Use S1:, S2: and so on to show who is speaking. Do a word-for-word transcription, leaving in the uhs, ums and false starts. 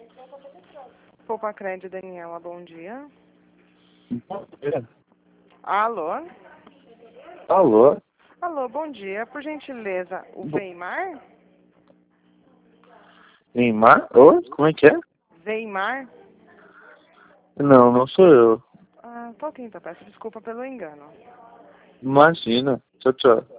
S1: Poupa Crédito, Daniela, bom dia.
S2: Bom dia.
S1: Alô?
S2: Alô?
S1: Alô, bom dia. Por gentileza, o Weimar?
S2: Neymar? Oi? Como é que é?
S1: Weimar?
S2: Não, não sou eu.
S1: Ah, tô atenta, peço desculpa pelo engano.
S2: Imagina. Tchau, tchau.